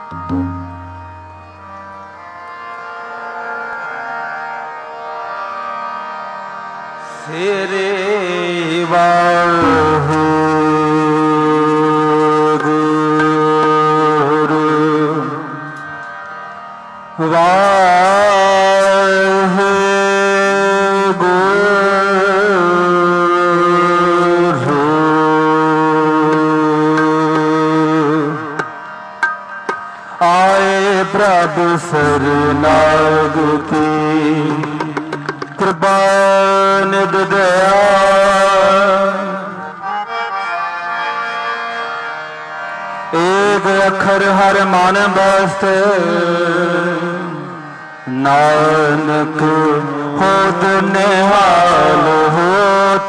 तेरे वाहे गुरु वाहे गुरु आए प्रभु सरनाग की कृपा निध दया एक अखर हर मन बस्त नानक होत निहाल होत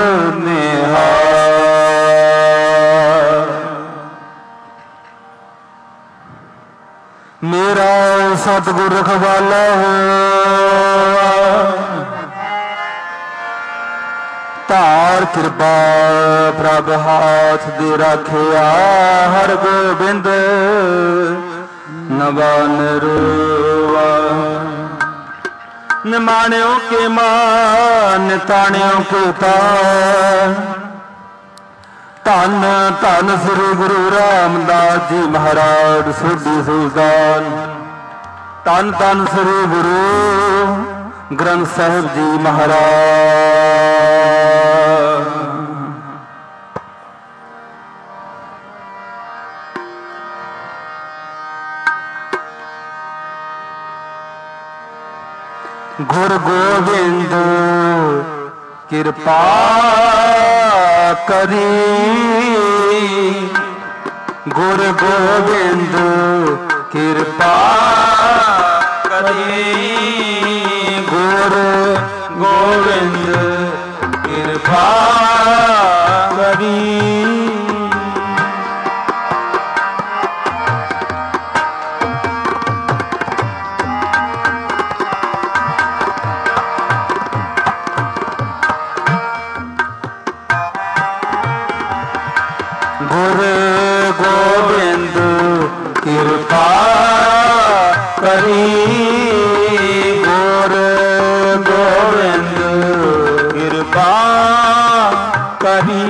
निहाल। मेरा सतगुर रखवाला हो धार कृपा प्रभ हाथ दे रखिया हर गोबिंद नवान रोवा। निमाणियों के मान ताणियों के तान धन धन श्री गुरु रामदास जी महाराज सोढी सुल्तान। धन धन श्री गुरु ग्रंथ साहिब जी महाराज। गुरु गोविंद कृपा करी गुरु गोविंद कृपा करी गुरु गोविंद कृपा करी। गुरु गोविंद कृपा करी गुरु गोविंद कृपा करी।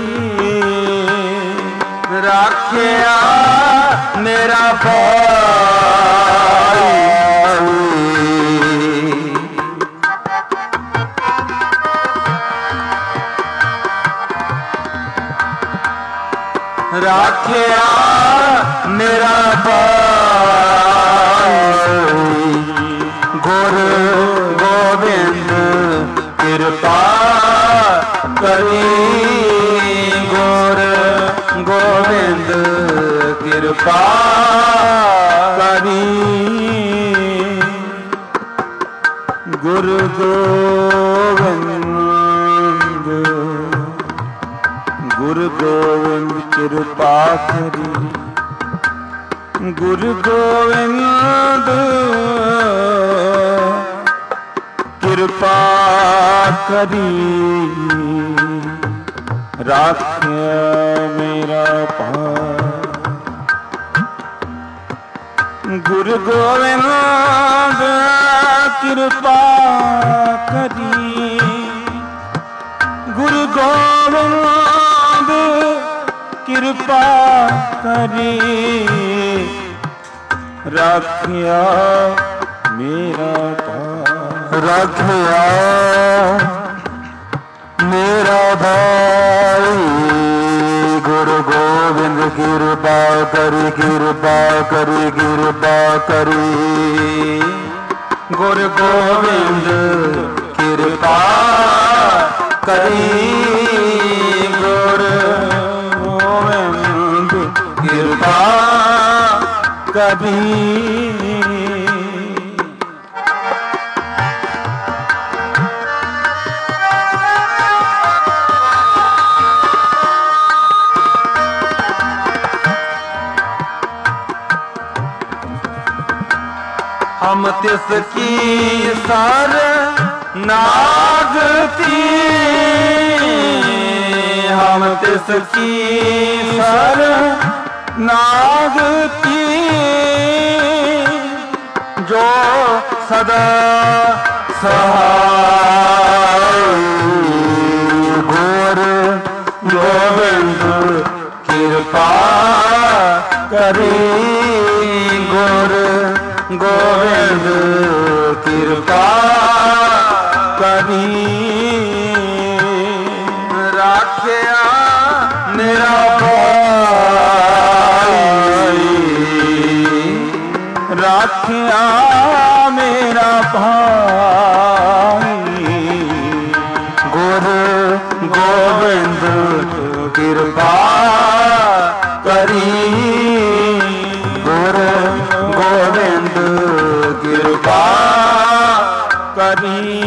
राखिया मेरा भाई राखिया मेरा भाई गुरु गोविंद कृपा करी गुरु गोविंद कृपा करी। गुरु गोविंद गुरु गोविंद कृपा करी गुरु गोविंद कृपा करी। राखिया मेरा भाई गुरु गोविंद कृपा करी गुरु गोविंद कृपा करी। राखिया मेरा भाई राखिया मेरा भाई गुरु गोविंद कृपा करी कृपा करी कृपा करी। गुरु गोविंद कृपा करी गुरु गोविंद कृपा करी। हम तिसकी सर नागती हम तिसकी सर नाग की जो सदा सहाय गुर गोविंद कृपा करी गुर गोविंद कृपा करी राखिया मेरा राखिया मेरा भाई गुर गोविंद कृपा करी गुर गोविंद कृपा करी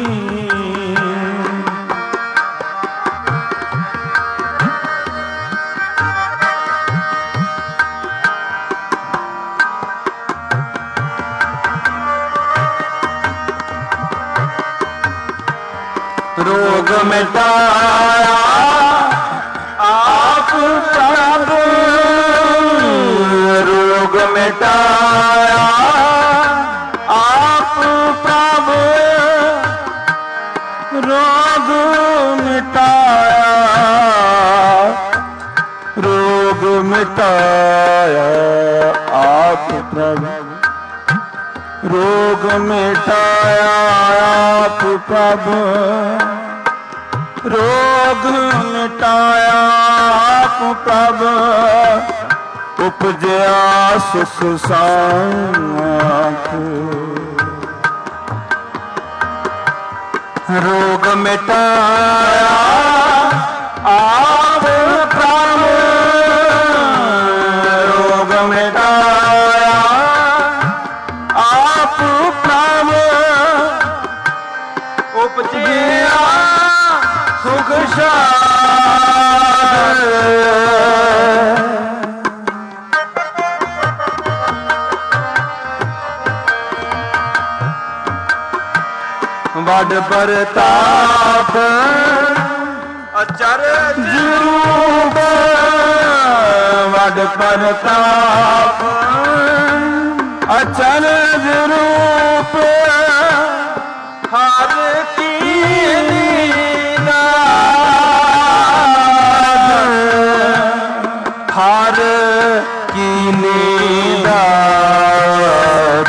रोग मिटाया आप प्रभु रोग मिटाया आप प्रभु रोग मिटाया आप प्रभु रोग मिटाया आप प्रभु रोग मिटाया आप प्रभु उपजया सुख साथ रोग मिटाया आप प्रभु रोग मिटाया आप प्रभु उपजया सुख साथ बड़ प्रताप अचरज रूप बड़ प्रताप अचरज रूप हर की हर की नीदाद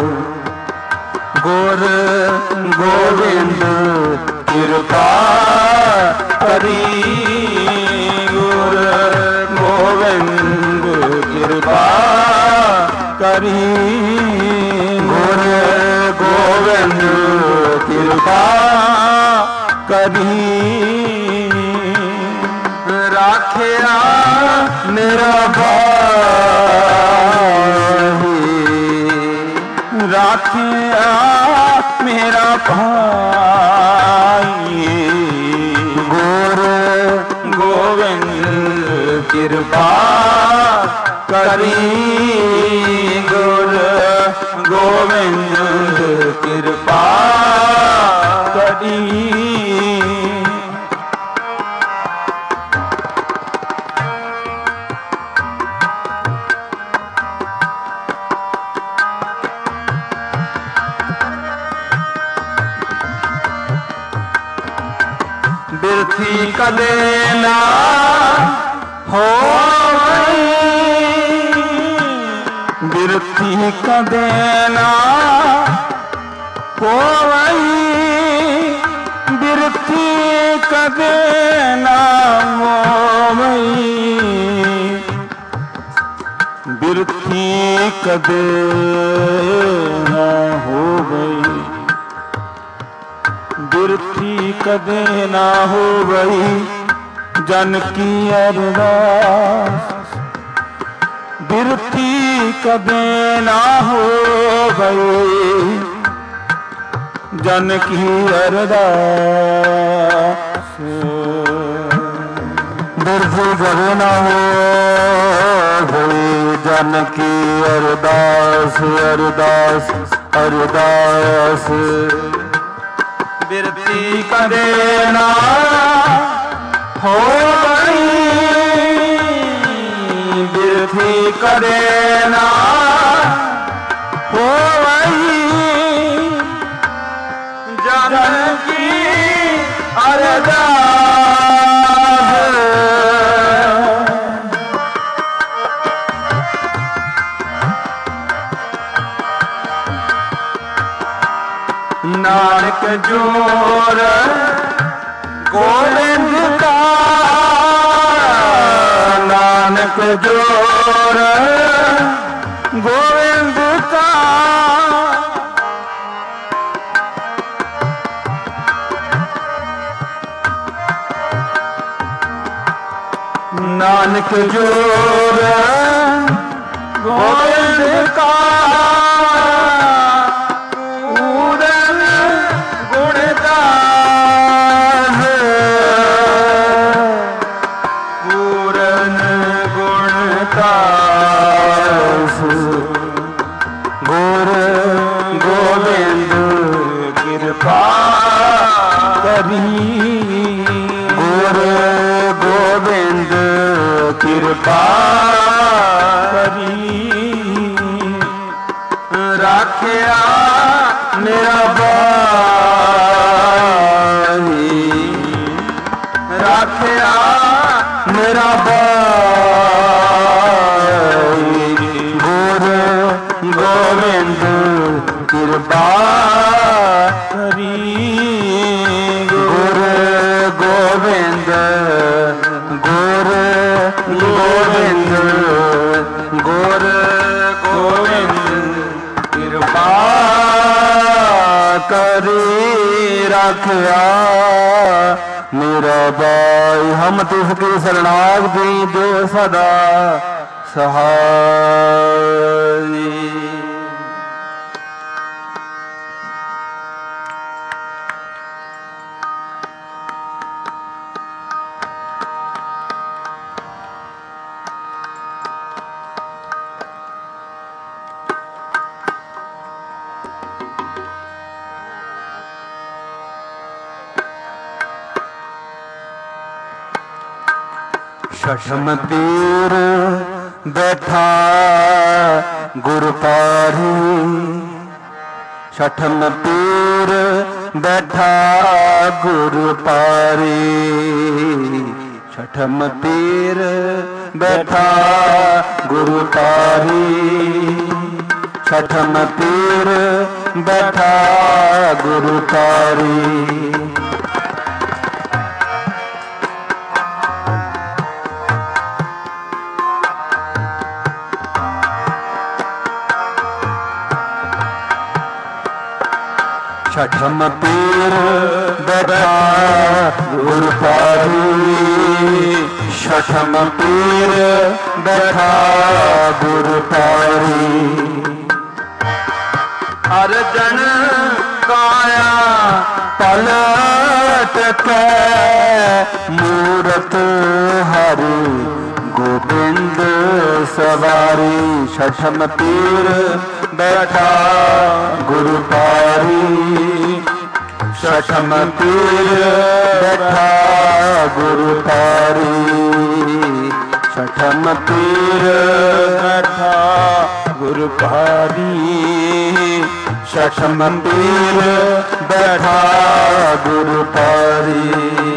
गुर गोविंद कृपा करी गुर गोविंद कृपा करी गुर गोविंद कृपा करी राखिया मेरा भाई राखिया मेरा भाई गुर गोविंद कृपा करी गुर गोविंद कृपा करी बिरथी कदे ना होवई बिरथी कदे ना होवई बिरथी कदे ना होवई बिरथी कदे ना होवई बिरथी कदे ना हो गई जन की अरदास बिरथी कदे ना हो गई जन की अरदास बिरथी कदे ना हो गई जन की अरदास अरदास अरदास बिरथी कदे ना हो गई बिरथी ਕਦੇ ਨਾ ਹੋਵਈ ਜਨ ਕੀ ਅਰਦਾਸ। नानक जोर गोविंद का, नानक जोर गोविंद का। नानक जोर गोविंद का, गुर गोविंद कृपा करी, गुर गोविंद कृपा करी। राखिया मेरा बाही, राखिया मेरा गोविंद कृपा करी, गुर गोविंद, गुर गोविंद, गुर गोविंद कृपा करी। रखिया मेरा भाई, हम तिसकी शरणागति दो सदा सहाय। छठम पीर बैठा गुर पारी, छठम पीर बैठा गुर पारी, छठम पीर बैठा गुर पारी, छठम पीर बैठा गुर पारी। छठम पीर बैठा गुर पारी, छठम पीर बैठा गुर पारी। अर्जन काया पलट के मूरत हरि गोविंद सवारी, छठम पीर बैठा गुर पारी, छठम पीर बैठा गुर पारी, छठम पीर बैठा गुर पारी, छठम पीर बैठा गुर पारी।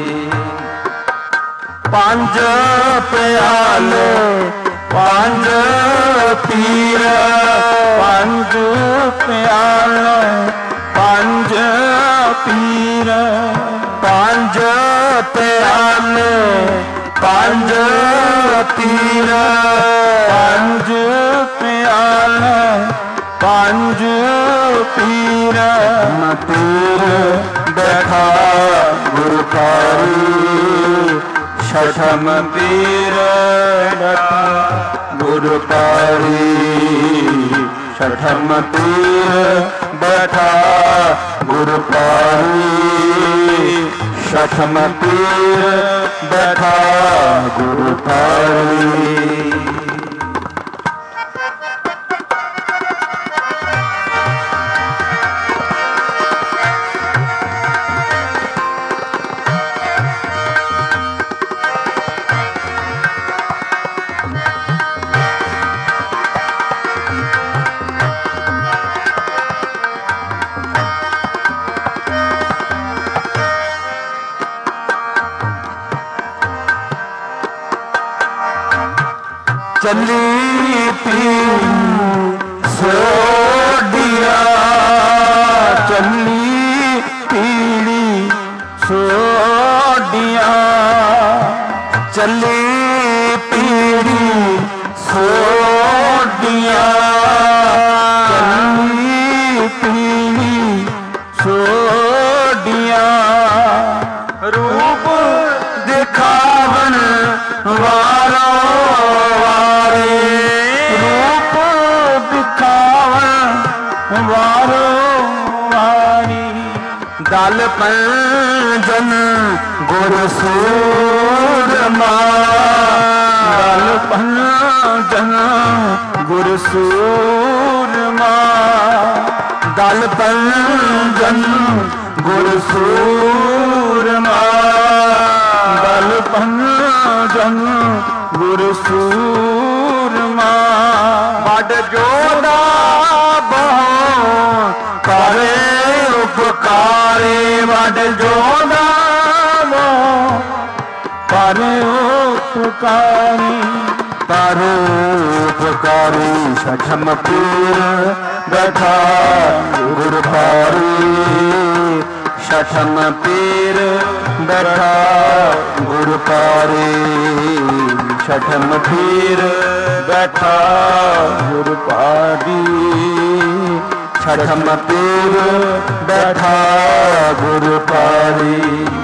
पांच प्याले पांच पीर, पांच प्याले पांच पीर, पांच प्याले पांच पीर, पांच प्याले पांच पीर। पीर बैठा गुर पारी, छठम पीर बैठा गुर पारी, छठम पीर बैठा गुर पारी, छठम पीर बैठा गुर पारी। चली पीड़ी सोडिया, चली पीड़ी सोडिया, चली पीड़ी सोडिया, चली पीड़ी सोडिया। रूप दिखावन वारो वारे, रूप दिखावन वारो वारी। दल पंजन गुर सूरमा, दल पंजन गुर सूरमा, दल पंजन गुर सूरमा, दल पंजन गुर सूरमा। बड़ जोधा बहु करे उपकारे, बड़ जोधा बहु करे उपकारी, करे उपकारी। छठम पीर बैठा गुर भारी, छठम पीर बैठा गुर पारी, छठम पीर बैठा गुर पारी, छठम पीर बैठा गुर पारी।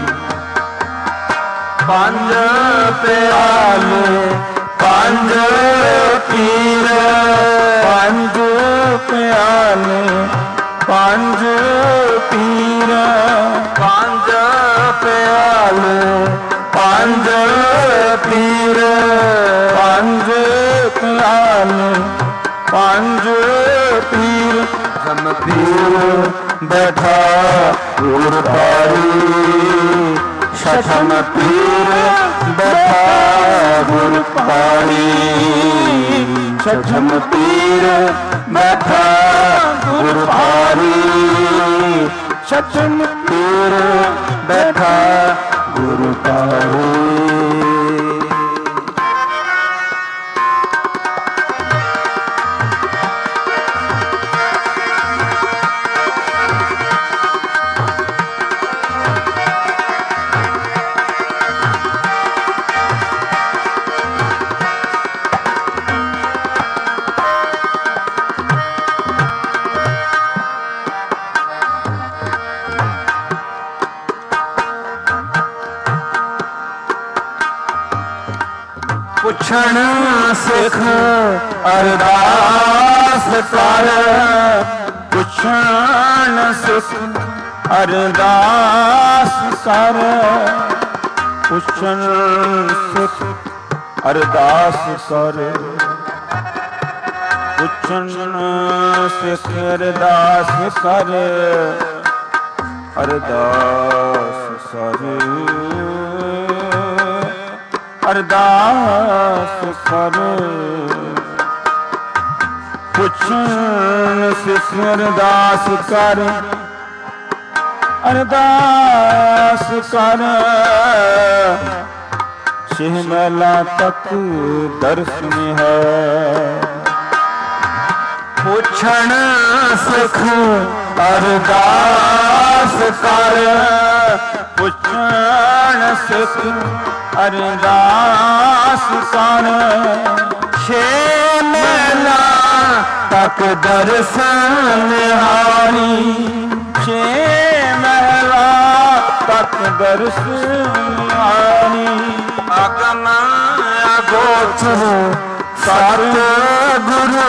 पंज प्याले पंज पीर, पंज प्याले पंज पीर, पंज प्याले पंज पीर, पंज प्याले पंज पीर। हम पीर बैठा गुर पारी, छठम पीर बैठा गुर पारी, छठम पीर बैठा गुर पारी, छठम पीर बैठा गुर पारी। पुछण सिख अरदास कर, पुछण सिख अरदास कर, पुछण सिख अरदास कर, पुछण सिख अरदास कर, अरदास कर, अरदास कर। पुछण सिख अरदास कर, अरदास कर। छह महिला तक दर्शन है, पुछण सिख अरदास कर, पुछण सिख अरदास कर। छह महिला तक दर्शन निहारी, छह महिला तक दर्शन निहारी। अगम अगोचर सत गुरु,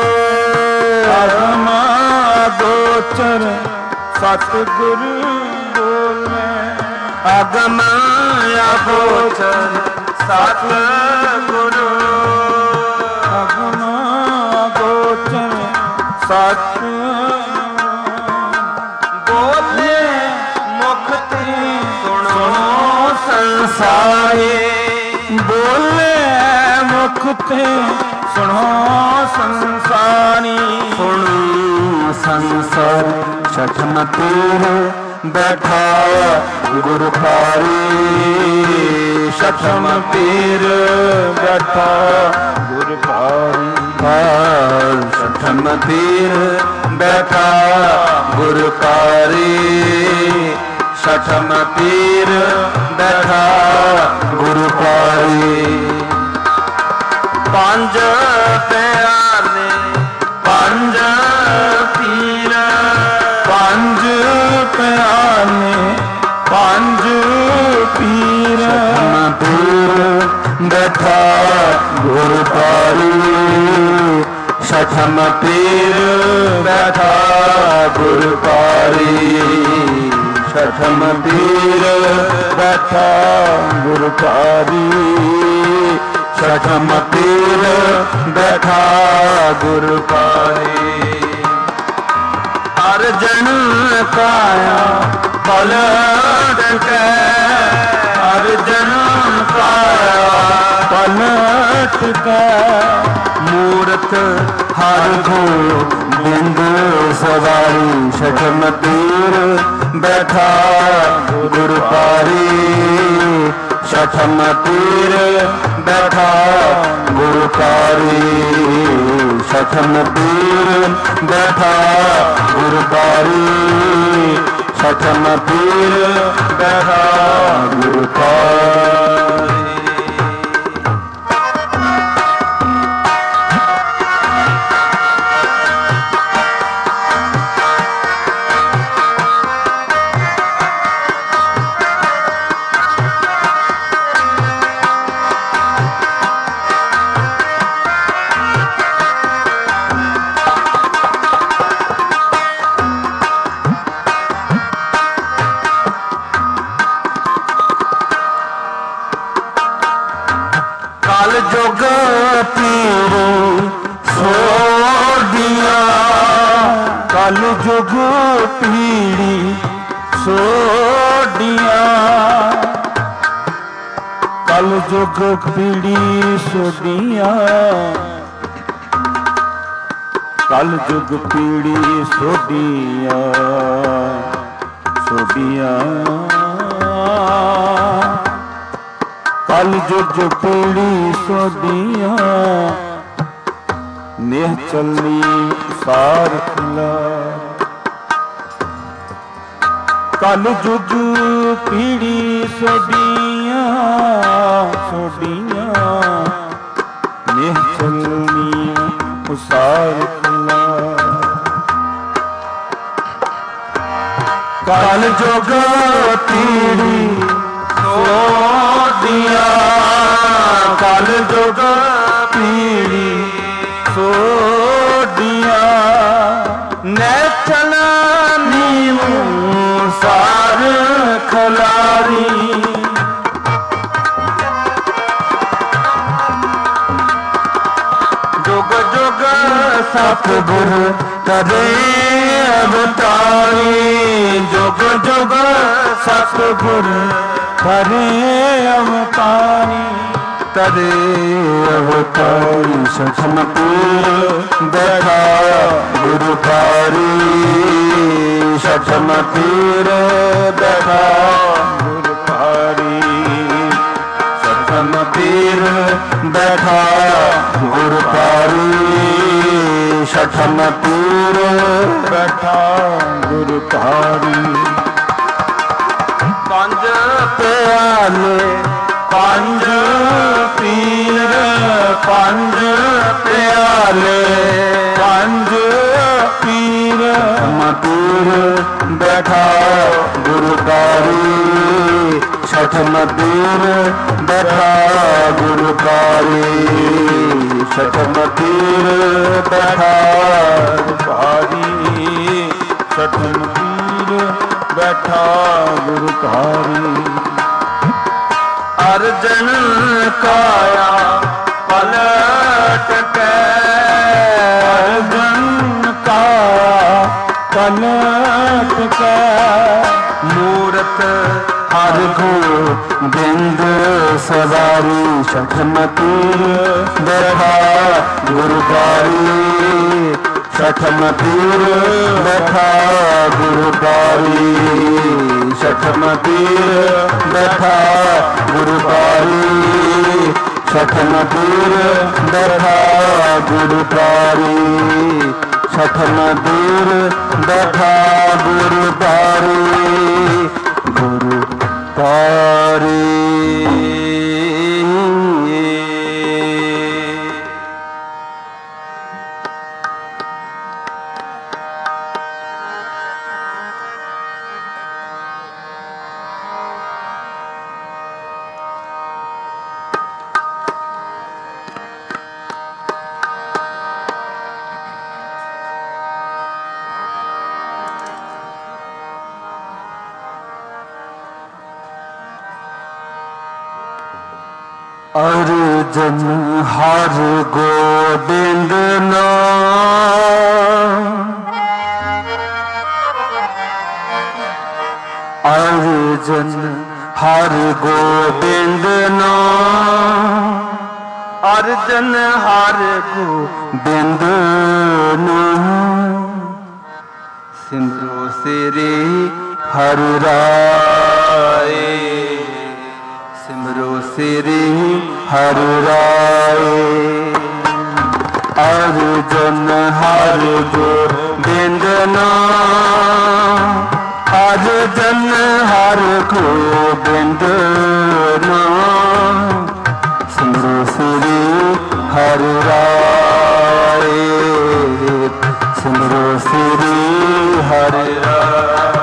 अगम अगोचर सत गुरु बोले। अगम अगोचर सत गुरु, अगम अगोचर सत बोले। मुख ते सुनो संसारे, बोले मुख ते सुनो संसारी। सुनो संसार छठम पीर बैठा गुर पारी, छठम पीर बैठा गुर पारी। छठम पीर बैठा गुर पारी। छठम पीर बैठा गुर पारी। पंज प्यारे पंज पीर पंज प्यारे पंज पीर। छठम पीर बैठा गुर पारी। छठम पीर बैठा गुर पारी। छठम पीर बैठा गुर पारी। छठम पीर बैठा गुर पारी। अर्जन काया पलट के अर्जन काया पलट के मूरत हर गोबिंद सवारी। छठम पीर बैठा गुर पारी। छठम पीर बैठा गुर पारी। छठम पीर बैठा गुर पारी। छठम पीर बैठा गुर पारी। जुग पीर सोडिया कल जुग पीड़ी सोडिया। कल जुग पीड़ी सोडिया कल जुग पीड़ी सोडिया सोडिया। कल जुग पीड़ी सोडिया नेह चलनी सार खिला। कल जुग पीड़ी सोडिया सोडिया नेह चलनी सार खिला। कल जुग पीड़ी सोडिया कल जुग पीड़ी सोडिया नैचल नीम सार खलारी। जुग जुग सतगुर करे अवतारी। जुग जुग सतगुर करे अवतारी करे अवतारी। छठम पीर बैठा गुर पारी। छठम पीर बैठा गुर पारी। छठम पीर बैठा गुर पारी। छठम पीर बैठा गुर पारी। पंज प्याले पंज पीर पंज प्याले पंज पीर। पीर बैठा गुर पारी। छठम पीर बैठा गुर पारी। छठम पीर बैठा गुर पारी। छठम पीर बैठा गुर पारी। अर्जन काया पलट के अर्जन काया पलट के मूरत हर गोबिंद सवारी। छठम पीर बैठा गुर पारी। छठम पीर बैठा गुरुद्वारी, छठम पीर बैठा गुरुद्वारी, छठम पीर बैठा गुरुद्वारी, छठम पीर बैठा गुरुद्वारी, गुरुद्वारी। अर्जन हर गोबिंद नाम, अर्जन हर गोबिंद नाम, अर्जन हर गोबिंद नाम, सिमरो सिरि हर राय, सिमरो सिरि हर राय, अर्जन हर गोबिंद नाम, अर्जन हर गोबिंद नाम, सिमरो सिरि हर राय, सिमरो सिरि हर राय।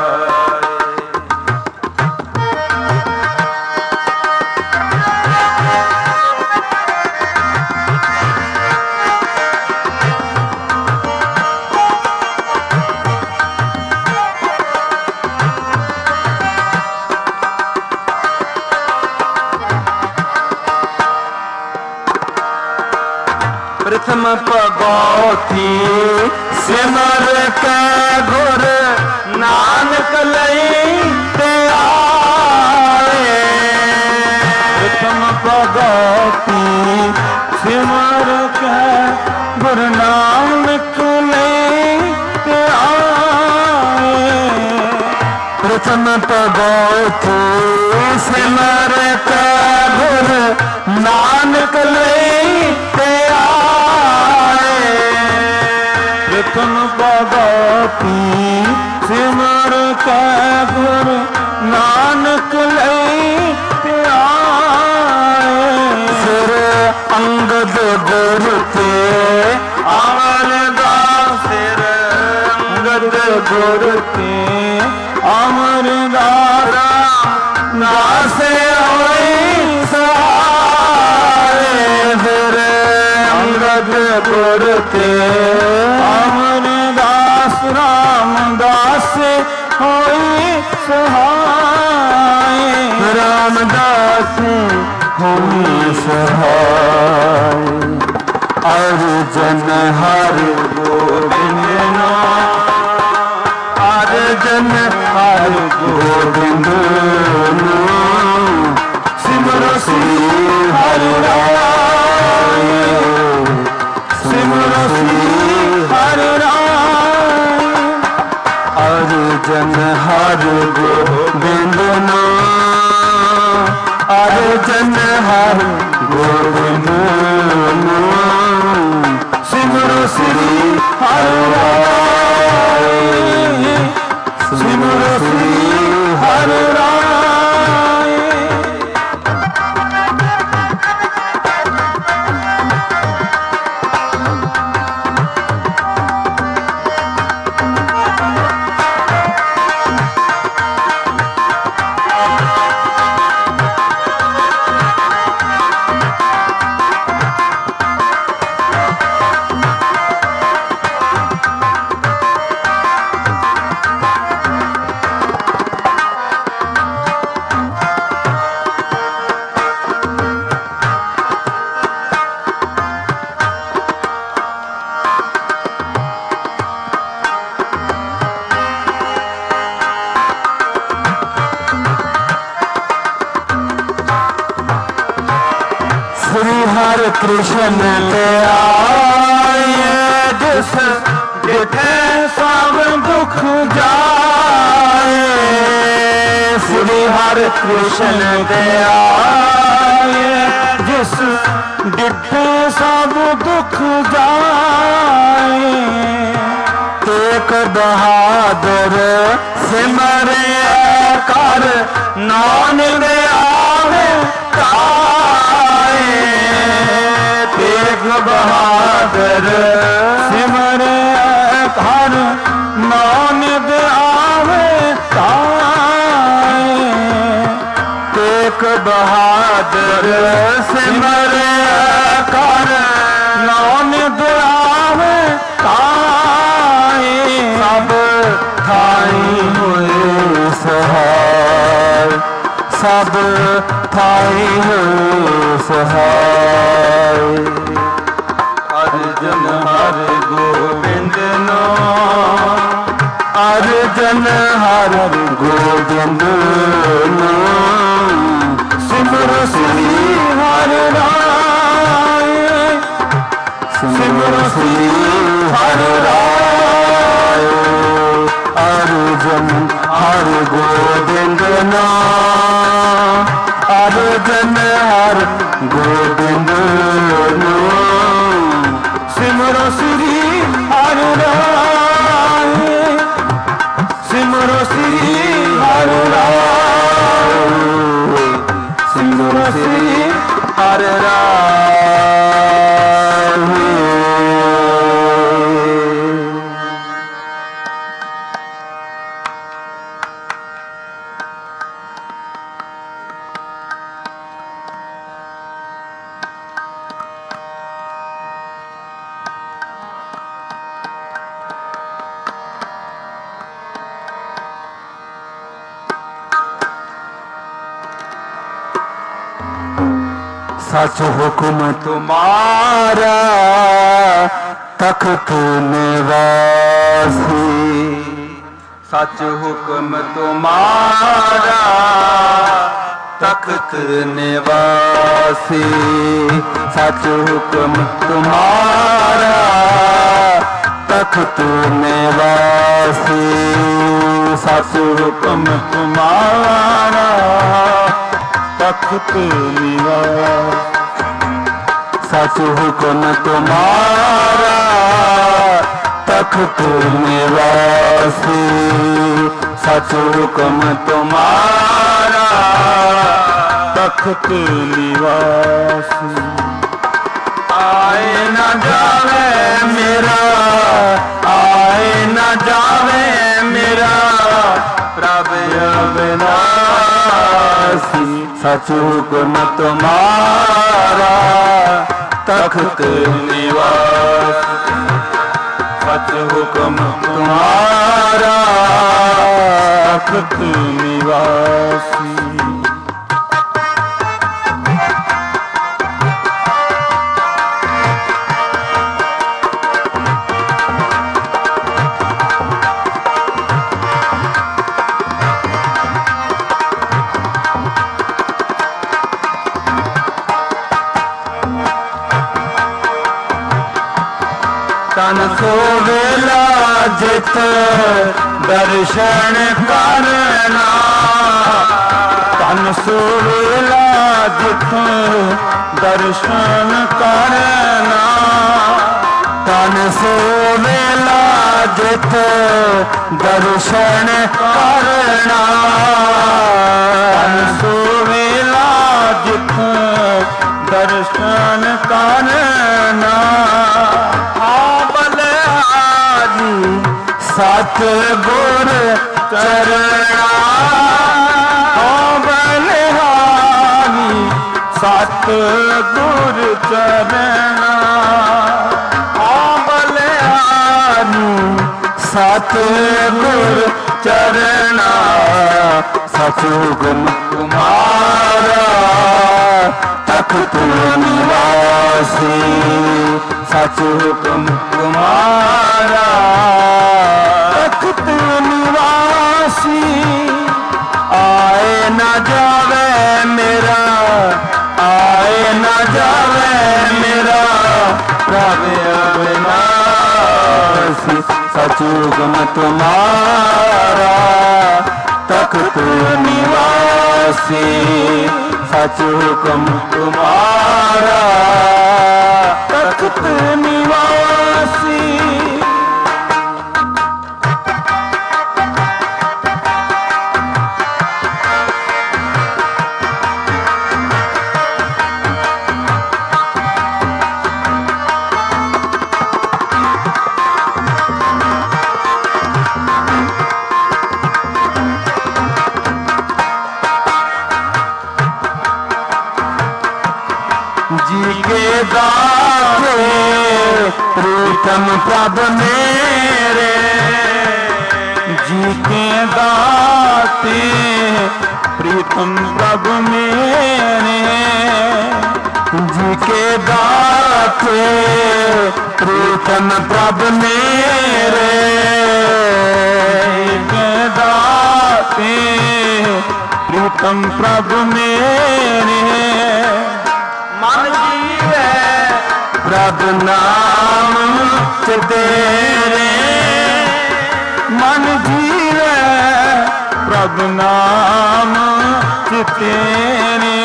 प्रथम पगौती सिमर के गुर नानक लई ते आए, प्रथम पगौती सिमर के गुर नानक लई ते आए, प्रथम पगौती सिमर के गुर नानक लई ते प्रथम पगौती सिमर के गुर नानक लई ते आए, सिर अंगद गुर ते अमरदास, सिर अंगद गुर ते अमरदास, दास होई सहारे, सिर अंगद गुर ते अमरदास, रामदास होई सहाय, रामदास होई सहाय, अर्जन हर गोबिंद नाम, अर्जन हर गोबिंद नाम, सिमरो सिरि हर राय, सिमरो सिरि हर राय, अर्जन हर गोबिंद नाम, अर्जन हर गोबिंद नाम, सिमरो सिरि हर राय, सिमरो सिरि हर राय। श्री हर कृष्ण ते आए, जिस कृष्ण दे आए, जिस डिठे सब दुख जाए। तेग बहादुर सिमरे कर, नानक आवे काए। तेग बहादुर सिमरे कर, नानक आवे काए। तेग बहादुर सिमरे कर, नानक आवे काए। सब थाई हुए सहाय, सब थाई हुए सहाय। अर्जन हर गोविंद नाम, अर्जन हर गोविंद नाम। सिमर श्री हर राय, सिमर श्री हर राय। अर्जन हर गोविंद नाम, अर्जन हर गोविंद नाम। सिमर श्री हर राय, सिमर श्री हर राय, सिमर श्री हर राय। सच हुक्म तुम्हारा तख्त निवासी, सच हुक्म तुम्हारा तख्त निवासी। सच हुक्म तुम्हारा तख्त निवासी। सच हुक्म तुम्हारा तख्त निवासी। सच हुक्म तुम्हारा तख्त निवासी। सच हुक्म तुम्हारा तख्त निवासी। आए न जावे मेरा, आए न जावे मेरा प्रभु अविनाशी। सच हुक्म तुम्हारा तख्त निवासी। सच हुक्म तुम्हारा तख्त निवासी। तन सो वेला जित दर्शन करना, तन सो वेला जित दर्शन करना। तन सो वेला जित दर्शन करना। तन सो वेला जित दर्शन करना। सत गुर चरणा, बलिहारी सत गुर चरणा। बलिहारी सत गुर चरणा। सच हुक्म तुम्हारा तख्त निवासी। सच हुक्म तुम्हारा तख्त निवासी। आए न जावे मेरा, आए न जावे मेरा प्रभु अविनाशी। सच हुक्म तुम्हारा तख्त निवासी। निवासी सच हुक्म तुम्हारा तख्त निवासी। जी के दाते प्रीतम प्रभु मेरे, जी के दाते प्रीतम प्रभु मेरे, जी के दाते प्रीतम प्रभु मेरे, जी के दाते प्रीतम प्रभु मेरे। मन जीवे प्रभु नाम च तेरे, मन जीवे प्रभु नाम च तेरे,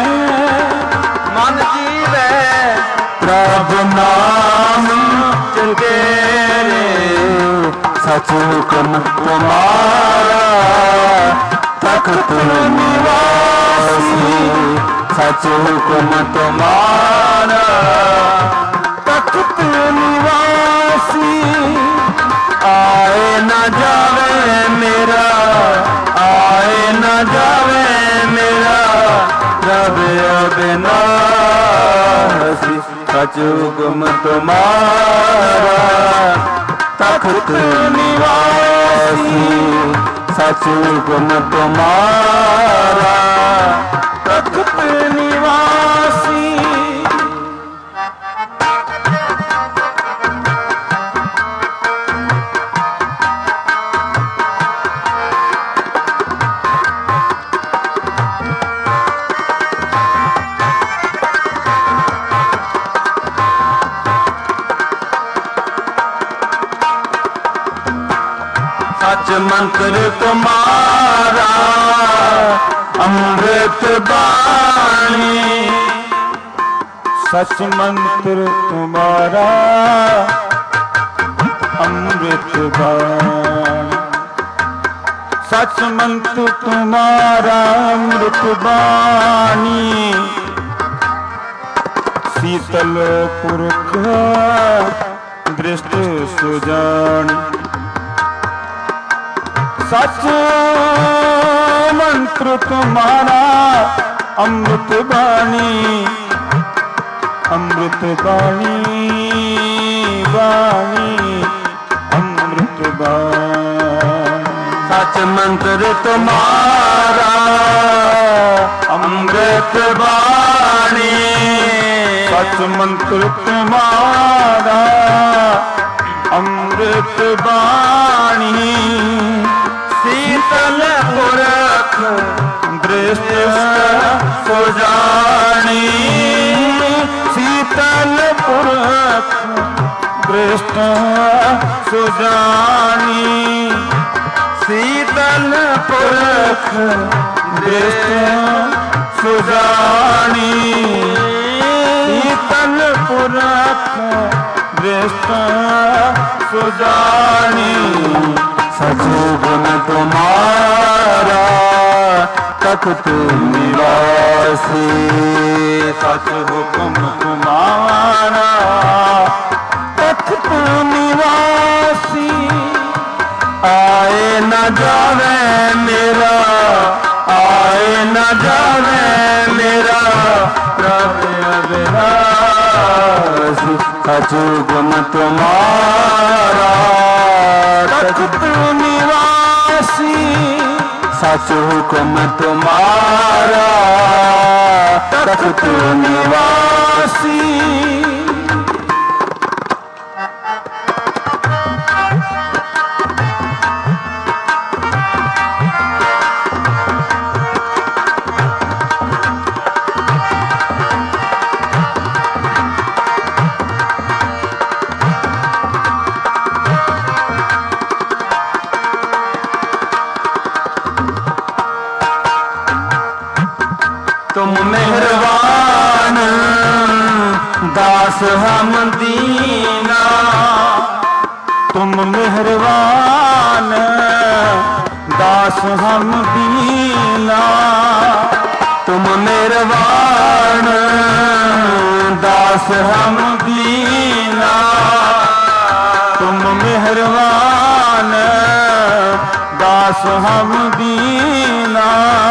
मन जीवे प्रभु नाम च तेरे। सच हुक्म तुम्हारा तख्त निवासी सच हुक्म तुम्हारा तख्त निवासी। आए न जावे मेरा, आए न जावे मेरा रब अविनाशी सच हुक्म तुम्हारा तख्त निवासी सच हुक्म तुम्हारा तख्त निवासी। सच मंत्र तुम्हारा अमृत बाणी, सच मंत्र तुम्हारा अमृत बाणी, सच मंत्र तुम्हारा अमृत बाणी। शीतल पुरख दृष्ट सुजानी, सच मंत्र तुम्हारा अमृत बाणी, अमृत बाणी बाणी अमृत बाणी। सच मंत्र तुम्हारा अमृत बाणी, सच मंत्र तुम्हारा अमृत बाणी। शीतल पुरख दृष्ट सुजानी, शीतल पुरख दृष्ट सुजानी, शीतल पुरख दृष्ट सुजानी, शीतल पुरख दृष्ट सुजानी। सच हुक्म तुम्हारा तख्त निवासी सच हुक्म तुम्हारा तख्त निवासी। आए न जावे मेरा, आए न जावे मेरा रब अविनाशी सच हुक्म तुम्हारा तख्त निवासी सच हुक्म तुम्हारा तख्त निवासी। दास हम दीना, तुम मेहरबान दास हम दीना, तुम मेहरबान दास हम दीना, तुम मेहरबान दास हम दीना।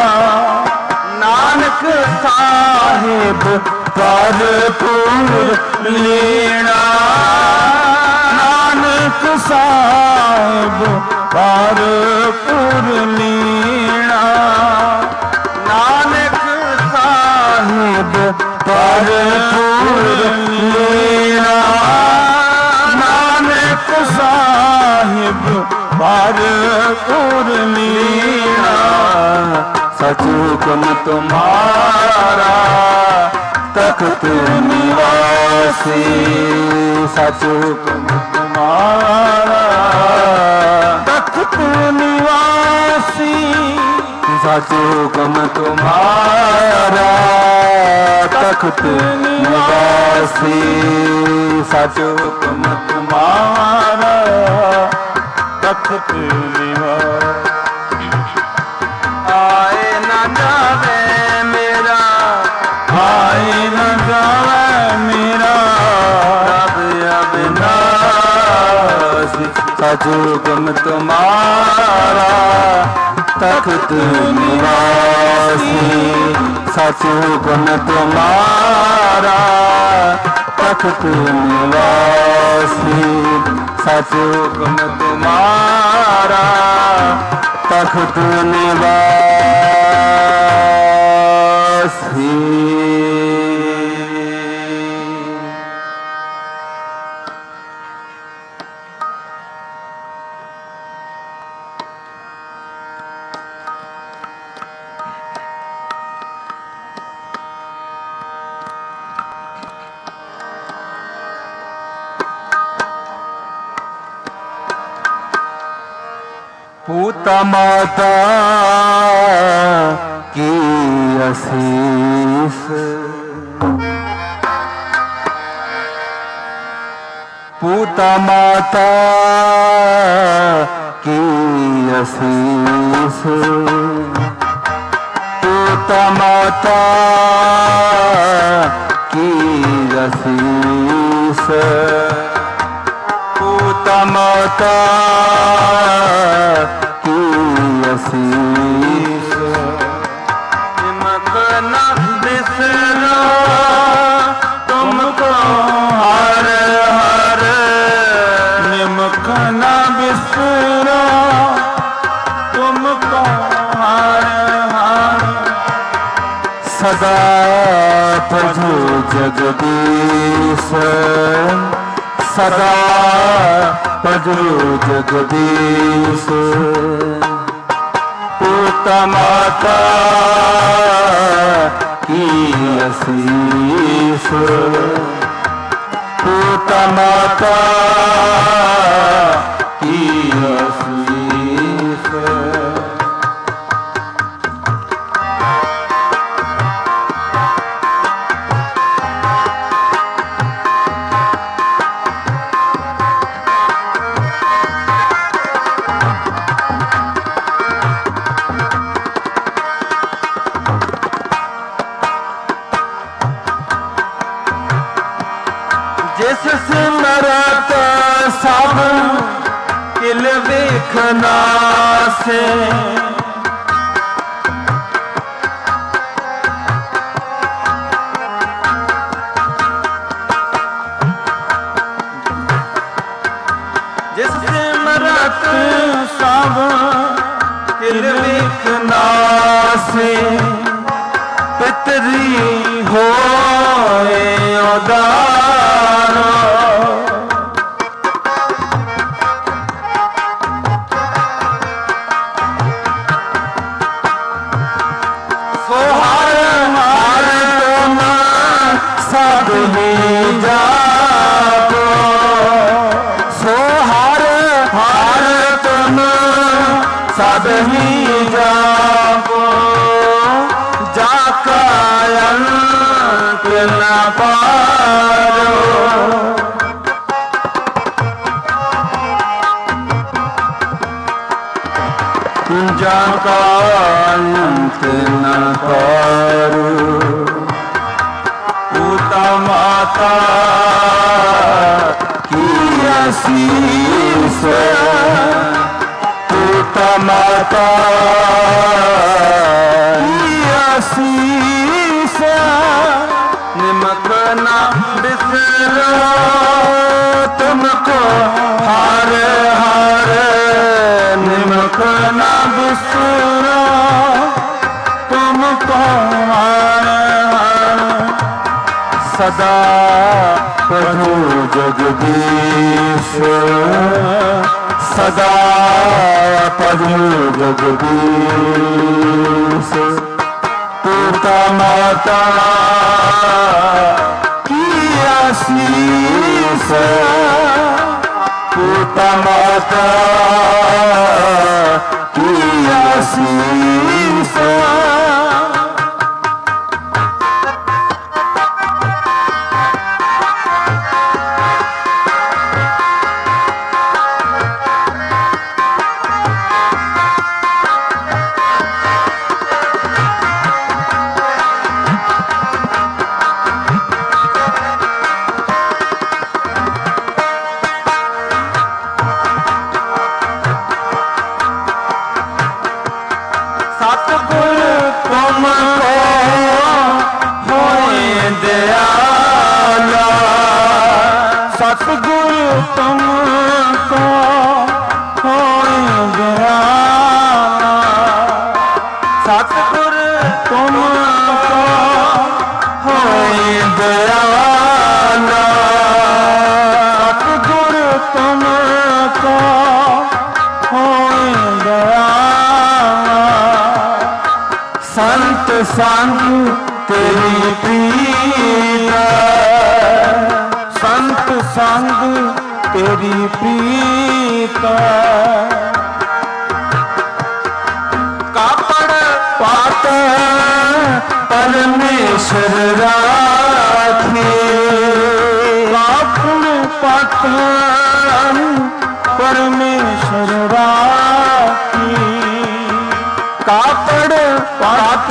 नानक साहिब भरपूर लीना, नानक साहिब भरपूर लीना, नानक साहिब भरपूर लीना, नानक साहिब भरपूर लीना। सच हुक्म तुम्हारा तख्त निवासी, सच हुक्म तुम्हारा तख्त निवासी, सच हुक्म तुम्हारा तख्त निवासी, सच हुक्म तुम्हारा तख्त निवासी। आए न जावे मेरा, आए न जावे मेरा रब अविनाशी, सच हुक्म तुम्हारा तख्त निवासी, सच हुक्म तुम्हारा तख्त निवासी, सच हुक्म तुम्हारा तख्त निवासी। पूता माता की असीस, पूता माता की असीस, पूता माता की असीस, पूता माता की असीस। निमक न बिसरो तुमको हर हर, निमक न बिसरो तुमको हर हर, सदा भजो जगदीश, सदा भजो जगदीश। पूता माता की असीस, पूता माता की असीस। जिस सिमरत सब किल देखना से, जिस सिमरत सब किल देखना से, पितरी होए उदार, सो हर हर तुम सब ही जागो, सो हर हर तुम सब ही जागो, जाका अंत न पारो जाका अंत न पारो पूता माता की आशीष पूता माता की आशीष निमक न बिसरो तुमको हर हर निमक न बिसरो तुमको हर हर सदा प्रभु जगदीश सदा प्रभु जगदीश पूता माता की आशीष पूता माता की आशीष सतगुरु तुमको होए दयाला सतगुरु तुमको होए दयाला सतगुरु तुमको होए दयाला संत संग तेरी प्रीत संत संग तेरी प्रीत कापड़ पात परमेश्वर राखी कापड़ पात परमेश्वर राखी कापड़ पात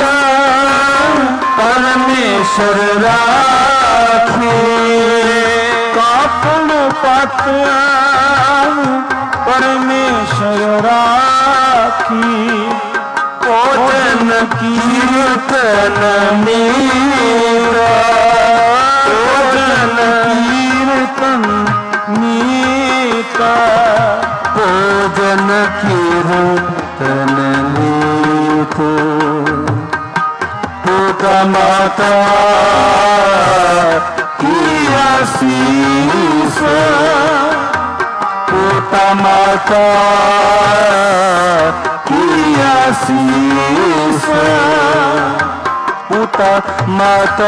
परमेश्वर राखी कापड़ पात परमेश्वर राखी भोजन कीर्तन मीरा भोजन कीर्तन मीता भोजन कीर्तन मीत पूता माता की आशीष पूता माता की आशीष पूता माता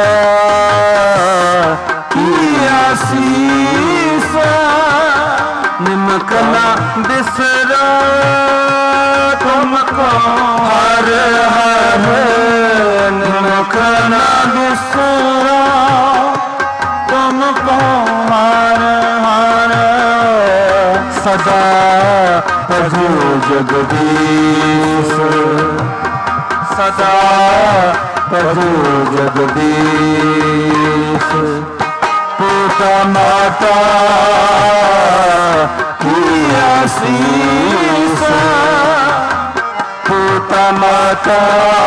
की आशीष निमक न बिसरो तुमको हर हर निमक न बिसरो तुमको हर हर सदा प्रभु जगदीश सदा प्रभु जगदीश पूता माता की आशीष पूता माता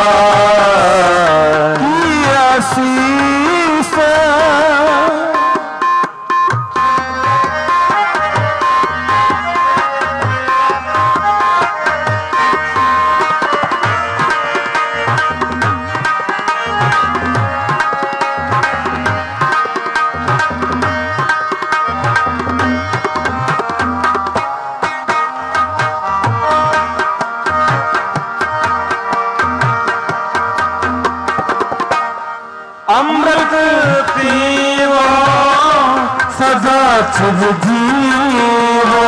की आशीष अमृत पीवो सदा चिर जीवो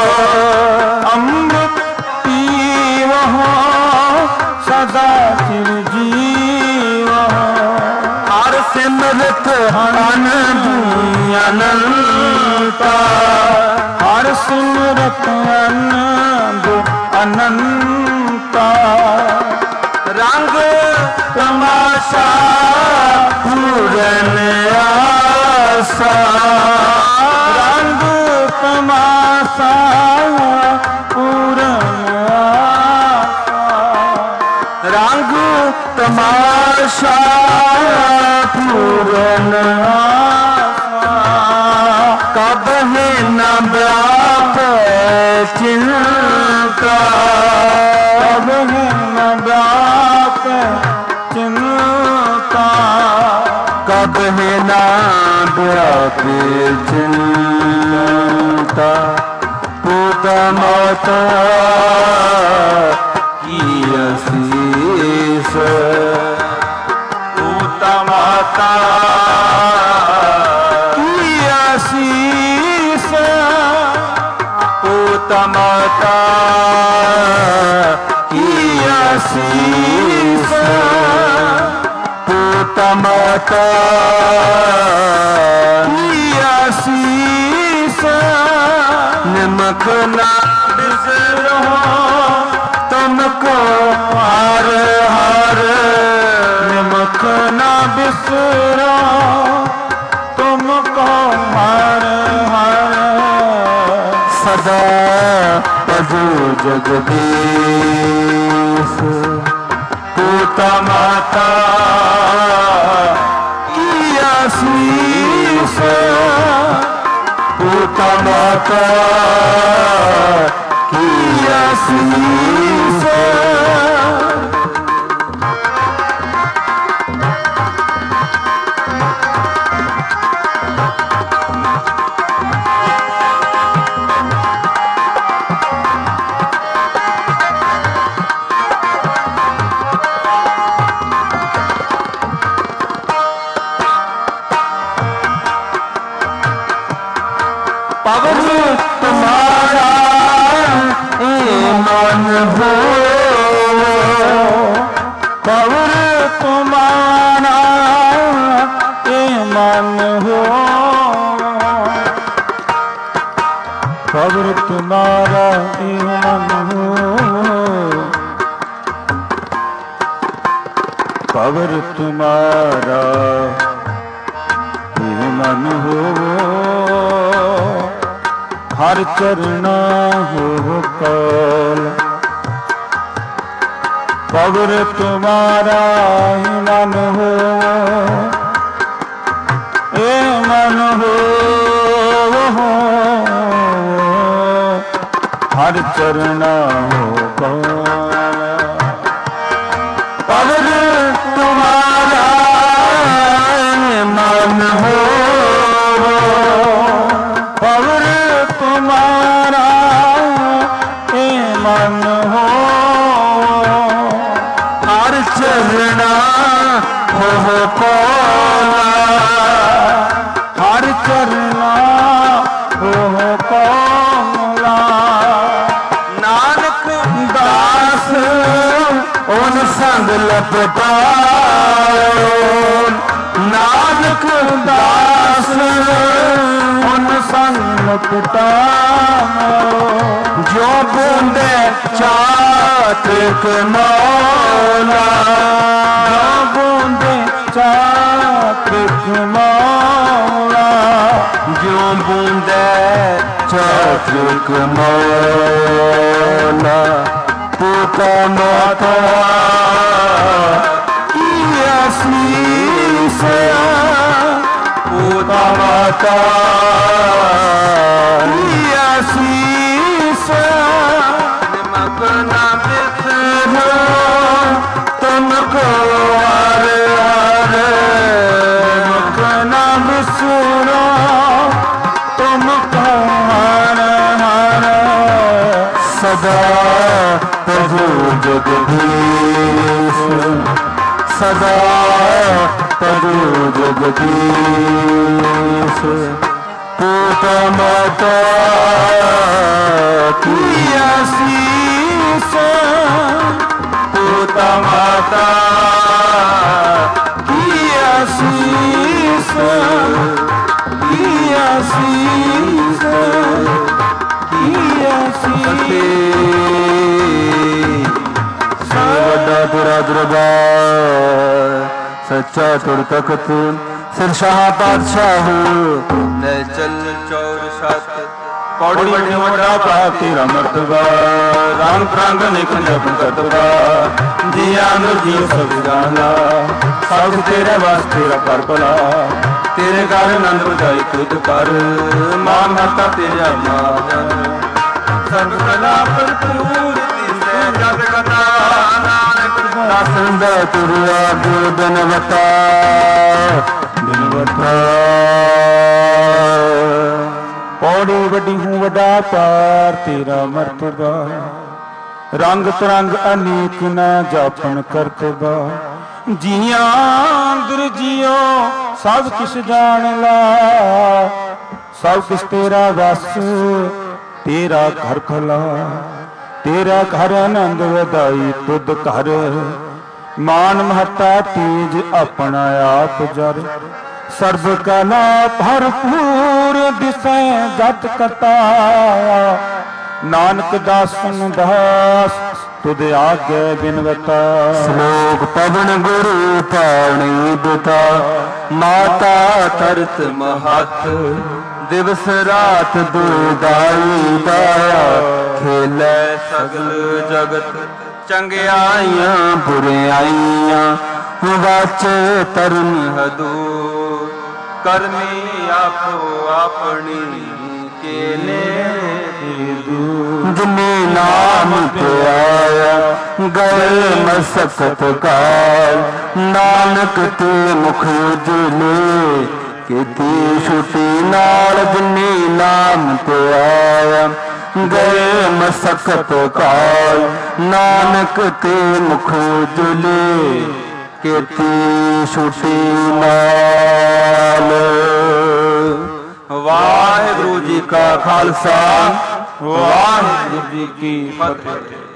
अमृत पीवो सदा चिर जीवो हर सिमरत अनंता हर सिमरत आनंद अनंता रंग तमाशा पूरन आसा रंग तमाशा पूरन आसा रंग तमाशा पूरन आसा कब है न व्याप चिंता कब है न व्याप चिंता कब है न व्याप चिंता पूता माता की आशीष पूता माता की आशीष पूता माता की आशीष पूता माता की आशीष निमक ना बिसरो तुमको हर हर निमक ना बिसरो तुमको हर हर सदा प्रभु जगदीश पूता माता की आशीष पूता माता की आशीष पवन तुम्हारा ईमान हो पवन तुम्हारा ईमान हो पवन तुम्हारा ईमान हो पवन तुम्हारा ईमान हो हर चरना हो कौल पवर तुम्हारा ही मन हो ए मन हो हर चरना हो कौल पवर तुम्हारा मन हो पवर तुम्हारा मन हो हर चरना हो कौला हर चरना हो कौला नानक दास उन संग लपटाओ नानक दास उन संग लपटाओ जो बूंदे चातक मौला जो बूंदे चातक मौला जो बूंदे चातक मौला पूता माता की आशीष पूता माता की आशीष निमक ना बिसरो तुमको हर हर निमक ना बिसरो तुमको हर हर सदा प्रभु जगदीश सदा प्रभु जगदीश पूता माता की आशीष पूता माता की आशीष ਨਮਸਤੇ। ਵੱਡਾ ਤੇਰਾ ਦਰਬਾਰ ਸੱਚਾ ਤੁਰ ਤਖਤ ਸਿਰ ਸ਼ਾਹ ਪਾਤਸ਼ਾਹ ਲੈ ਚੱਲ ਚੌਰ ਸਤ ਪੌੜੀ ਵੱਡੀ ਵੱਡਾ ਪਾ ਤੇਰਾ ਮਰਤਬਾ ਰੰਗ ਰੰਗ ਨਿਕ ਜਪ ਕਰਤਬਾ ਜੀਆਂ ਨੂੰ ਜੀ ਸਭ ਜਾਣਾ ਸਭ ਤੇਰੇ ਵਾਸਤੇ ਰਾ ਕਰ ਭਲਾ ਤੇਰੇ ਘਰ ਆਨੰਦ ਵਜਾਈ ਤੁਧ ਕਰ ਮਾਨ ਮਾਤਾ ਤੇਰਾ ਮਾਨ ਸਰਬ ਕਲਾ ਭਰਪੂਰ ਤਿਸੈ ਜਗ ਕਥਾ ਨਾਨਕ ਦਾਸਨ ਦਾ ਤੁਰਿਆ ਦਿਨ ਵਟਾ ਪੌੜੀ ਵੱਡੀ ਹੂੰ ਵੱਡਾ ਪਾਰ ਤੇਰਾ ਮਰਤਬਾ ਰੰਗ ਤਰੰਗ ਅਨੇਕ ਨਾ ਜਾਪਣ ਕਰਤਬਾ ਜੀਆਂ ਅੰਦਰ ਜੀਓ ਸਭ ਕਿਛ ਜਾਣ ਲਾ ਸਭ ਕਿਛ ਤੇਰਾ ਵਸ ਤੇਰਾ ਘਰ ਖਲਾ ਤੇਰਾ ਘਰ ਆਨੰਦ ਵਧਾਈ ਤੁਧ ਘਰ ਮਾਨ ਮਹਤਾ ਤੇਜ ਆਪਣਾ ਆਪ ਜਰ ਸਰਬ ਕਲਾ ਭਰਪੂਰ ਦਿਸੈ ਜਤ ਕਤਾ ਨਾਨਕ ਦਾਸਨ ਦਾਸ ਤੁਧ ਆਗੇ ਬਿਨਵਤਾ ਸ਼ਲੋਕ ਪਵਨ ਗੁਰੂ ਪਾਣੀ ਦੁਤਾ ਮਾਤਾ ਤਰਤ ਮਹਤ ਦਿਵਸ ਰਾਤ ਦੁਦਾਈ ਦਾਇਆ ਖੇਲੇ ਸਗਲ ਜਗਤ ਚੰਗਿਆਈਆਂ ਬੁਰਿਆਈਆਂ ਵਾਚ ਤਰਨ ਹਦੂ ਕਰਮੀ ਆਪੋ ਆਪਣੀ ਕੇਲੇ ਜਿਨੇ ਨਾਮ ਤੇ ਆਇਆ ਗਏ ਮਸਕਤ ਕਾਲ ਨਾਨਕ ਤੇ ਮੁਖ ਉਜਲੇ ਕੀਤੀ ਛੁੱਟੀ ਨਾਲ ਜਿਨੇ ਨਾਮ ਤੇ ਆਇਆ ਗਏ ਮਸਕਤ ਕਾਲ ਨਾਨਕ ਤੇ ਮੁਖ ਉਜਲੇ ਕੀਤੀ ਛੁੱਟੀ ਨਾਲ। ਵਾਹਿਗੁਰੂ ਜੀ ਕਾ ਖਾਲਸਾ ਵਾਹਿਗੁਰੂ ਜੀ ਕੀ ਫਤਿਹ।